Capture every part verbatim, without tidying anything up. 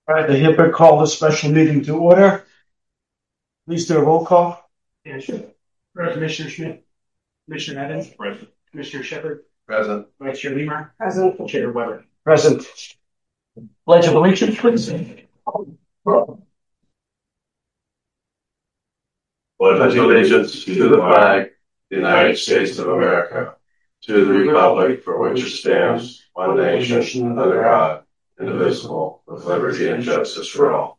All right, I hereby call the special meeting to order. Please do a roll call. Yeah, sure. Commissioner Schmidt, Commissioner Evans, present. Commissioner Shepard, present. Vice Chair Lemer, present. Chair Weber, present. Pledge of allegiance, please. Pledge allegiance to the flag, the United States of America, to the republic for which it stands, one nation, under God, indivisible, with liberty and justice for all.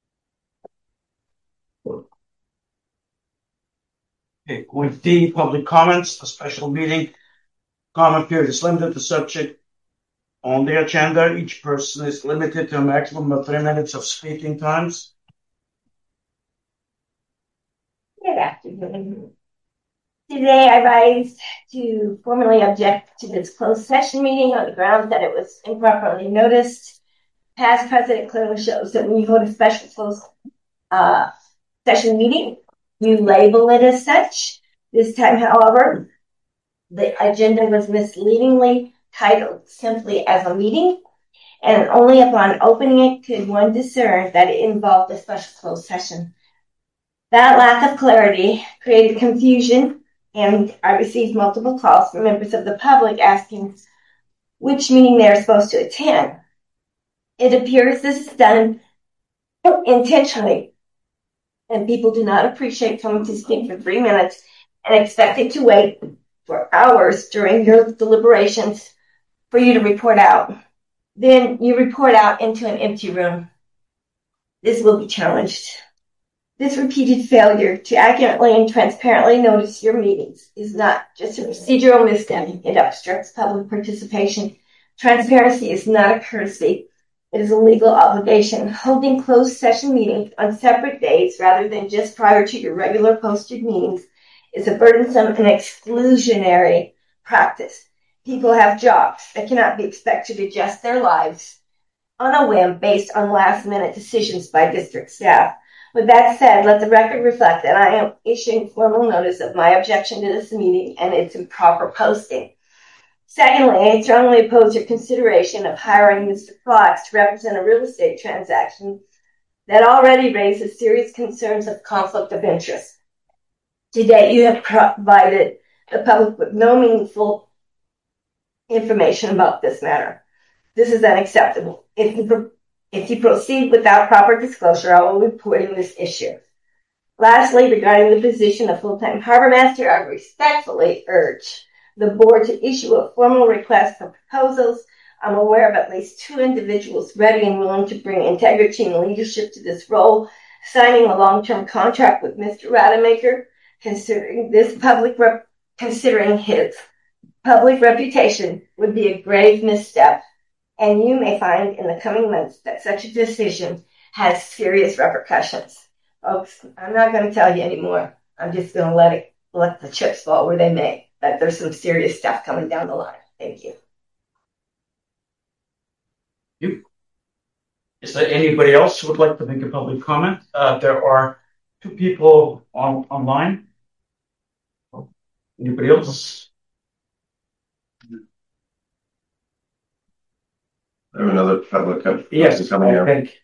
Okay, with D, public comments, a special meeting. Comment period is limited to subject on the agenda. Each person is limited to a maximum of three minutes of speaking times. Good afternoon. Today I rise to formally object to this closed session meeting on the grounds that it was improperly noticed. Past precedent clearly shows that when you hold a special closed uh, session meeting, you label it as such. This time, however, the agenda was misleadingly titled simply as a meeting, and only upon opening it could one discern that it involved a special closed session. That lack of clarity created confusion, and I received multiple calls from members of the public asking which meeting they are supposed to attend. It appears this is done intentionally, and people do not appreciate coming to speak for three minutes and expecting to wait for hours during your deliberations for you to report out. Then you report out into an empty room. This will be challenged. This repeated failure to accurately and transparently notice your meetings is not just a procedural misstep. It obstructs public participation. Transparency is not a courtesy. It is a legal obligation. Holding closed session meetings on separate days rather than just prior to your regular posted meetings is a burdensome and exclusionary practice. People have jobs that cannot be expected to adjust their lives on a whim based on last-minute decisions by district staff. With that said, let the record reflect that I am issuing formal notice of my objection to this meeting and its improper posting. Secondly, I strongly oppose your consideration of hiring Mister Fox to represent a real estate transaction that already raises serious concerns of conflict of interest. To date, you have provided the public with no meaningful information about this matter. This is unacceptable. If you, if you proceed without proper disclosure, I will be reporting this issue. Lastly, regarding the position of full-time harbor master, I respectfully urge the board to issue a formal request for proposals. I'm aware of at least two individuals ready and willing to bring integrity and leadership to this role. Signing a long-term contract with Mister Rademacher, considering this public rep- considering his public reputation, would be a grave misstep, and you may find in the coming months that such a decision has serious repercussions. Folks, I'm not going to tell you anymore. I'm just going to let it let the chips fall where they may. But there's some serious stuff coming down the line. Thank you. You. Is there anybody else who would like to make a public comment? Uh, there are two people on online. Anybody else? I have another public comment. Yes, coming I here. think.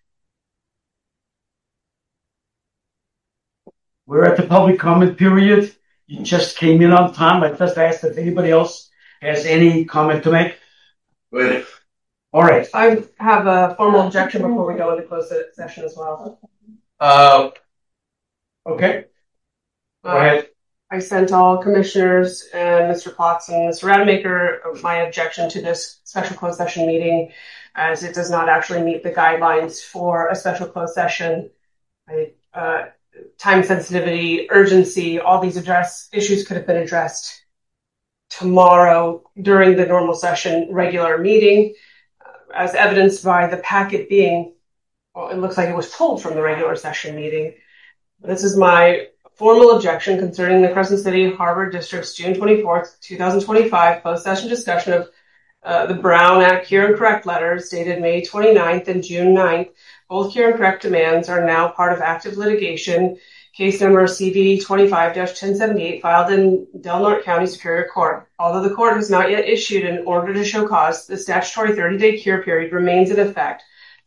We're at the public comment period. You just came in on time. I just asked if anybody else has any comment to make. Wait. All right. I have a formal objection before we go into closed session as well. Uh, okay. Go uh, ahead. I sent all commissioners and Mister Potts and Mister Rademacher my objection to this special closed session meeting, as it does not actually meet the guidelines for a special closed session. I, uh, time sensitivity, urgency, all these address issues could have been addressed tomorrow during the normal session regular meeting, uh, as evidenced by the packet being, well, it looks like it was pulled from the regular session meeting. This is my formal objection concerning the Crescent City Harbor District's June twenty-fourth, twenty twenty-five closed session discussion of uh, the Brown Act Cure and Correct letters dated May twenty-ninth and June ninth. Both cure and correct demands are now part of active litigation. Case number C V twenty-five dash ten seventy-eight filed in Del Norte County Superior Court. Although the court has not yet issued an order to show cause, the statutory thirty-day cure period remains in effect.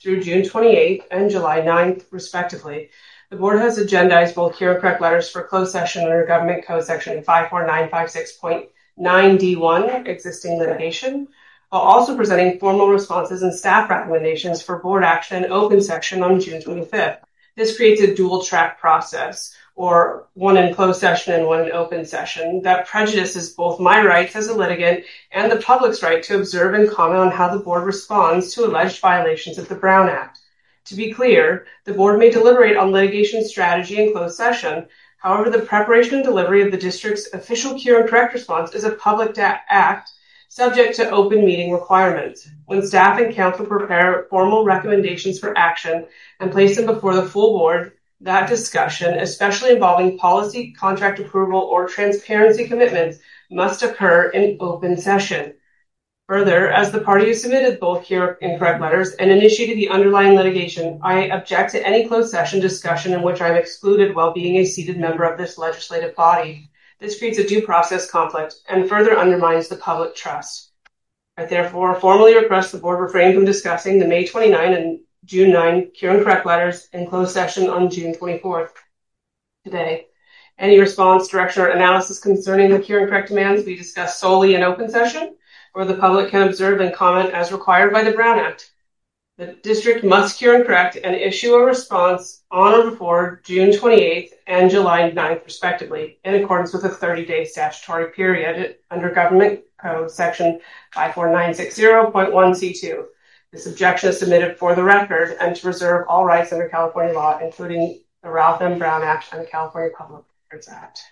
through June twenty-eighth and July ninth, respectively. The board has agendized both here and correct letters for closed session under Government Code Section five four nine five six point nine D one, existing litigation, while also presenting formal responses and staff recommendations for board action and open session on June twenty-fifth. This creates a dual track process, or one in closed session and one in open session, that prejudices both my rights as a litigant and the public's right to observe and comment on how the board responds to alleged violations of the Brown Act. To be clear, the board may deliberate on litigation strategy in closed session. However, the preparation and delivery of the district's official cure and correct response is a public act subject to open meeting requirements. When staff and council prepare formal recommendations for action and place them before the full board, that discussion, especially involving policy, contract approval, or transparency commitments, must occur in open session. Further, as the party has submitted both here and correct letters and initiated the underlying litigation, I object to any closed session discussion in which I'm excluded while being a seated member of this legislative body. This creates a due process conflict and further undermines the public trust. I therefore formally request the board refrain from discussing the May twenty-ninth and June ninth cure and correct letters in closed session on June twenty-fourth. Today, any response, direction, or analysis concerning the cure and correct demands be discussed solely in open session, where the public can observe and comment as required by the Brown Act. The district must cure and correct and issue a response on or before June twenty-eighth and July ninth, respectively, in accordance with a thirty-day statutory period under Government Code Section five four nine six zero point one C two. This objection is submitted for the record and to reserve all rights under California law, including the Ralph M. Brown Act and the California Public Records Act.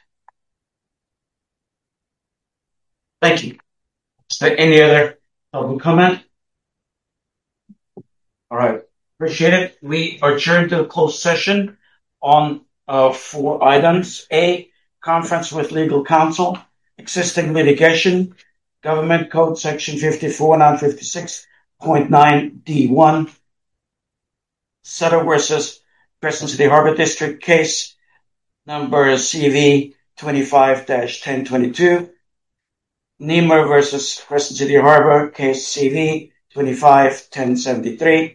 Thank you. Is there any other public comment? All right. Appreciate it. We adjourn to the closed session on uh, four items. A, conference with legal counsel, existing litigation, Government Code Section fifty-four nine fifty-six point nine D one, Sutter versus Crescent City Harbor District case number C V twenty-five dash ten twenty-two, Niemer versus Crescent City Harbor case C V twenty-five ten seventy-three,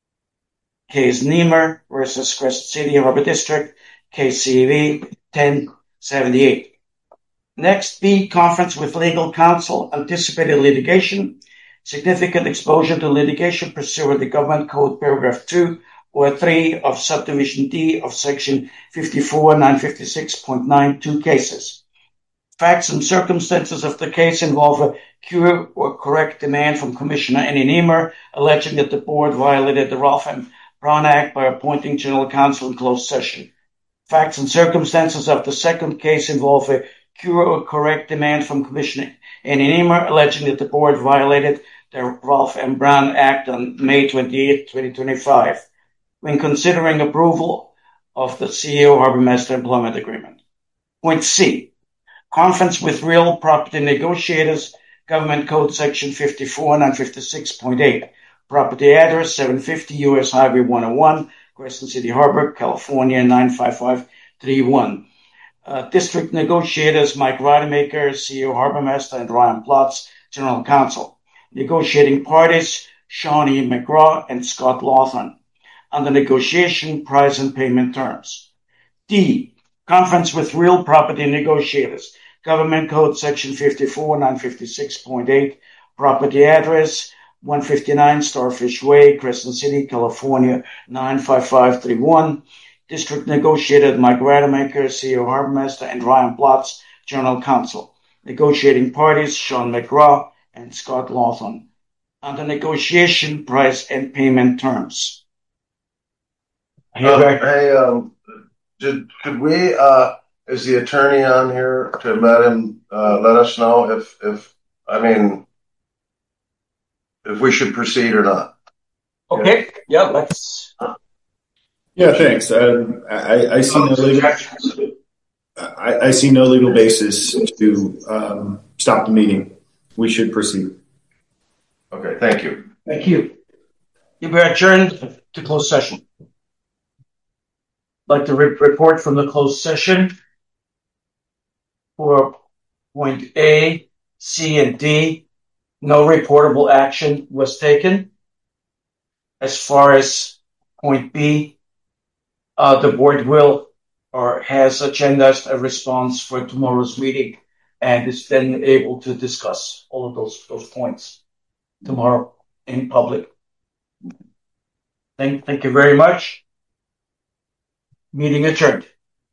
case Niemer versus Crescent City Harbor District case C V ten seventy-eight. Next, B, conference with legal counsel, anticipated litigation, significant exposure to litigation pursuant to Government Code paragraph two or three of subdivision D of section fifty-four nine fifty-six point nine two cases. Facts and circumstances of the case involve a cure or correct demand from Commissioner Annie Niemer, alleging that the board violated the Ralph M. Brown Act by appointing general counsel in closed session. Facts and circumstances of the second case involve a cure or correct demand from Commissioner Annie Niemer, alleging that the board violated the Ralph M. Brown Act on May twenty-eighth, twenty twenty-five, when considering approval of the C E O Harbor Master Employment Agreement. Point C, conference with real property negotiators, Government Code Section fifty-four nine fifty-six point eight, property address seven fifty U S Highway one oh one, Crescent City Harbor, California nine five five three one. Uh, district negotiators Mike Rademacher, C E O Harbor Master, and Ryan Plotz, General Counsel. Negotiating parties Shawnee McGraw and Scott Lawthorne. Under negotiation, price and payment terms. D, conference with real property negotiators, Government Code Section fifty-four nine fifty-six point eight, property address one fifty-nine Starfish Way, Crescent City, California nine five five three one. District negotiator Mike Rademacher, C E O Harbor Master, and Ryan Plotz, General Counsel. Negotiating parties Sean McGraw and Scott Lawthorne. Under negotiation, price and payment terms. Um, hey, um, did, could we, uh, is the attorney on here to let him, uh, let us know if, if, I mean, if we should proceed or not? Okay, yeah, let's. Yeah, thanks. Uh, I, I see no legal, I, I see no legal basis to um, stop the meeting. We should proceed. Okay, thank you. Thank you. You be adjourned to closed session. I'd like to re- report from the closed session for point A, C, and D. No reportable action was taken. as far as point B, uh, the board will or has agendized a response for tomorrow's meeting and is then able to discuss all of those, those points tomorrow in public. Thank, thank you very much. Meeting adjourned.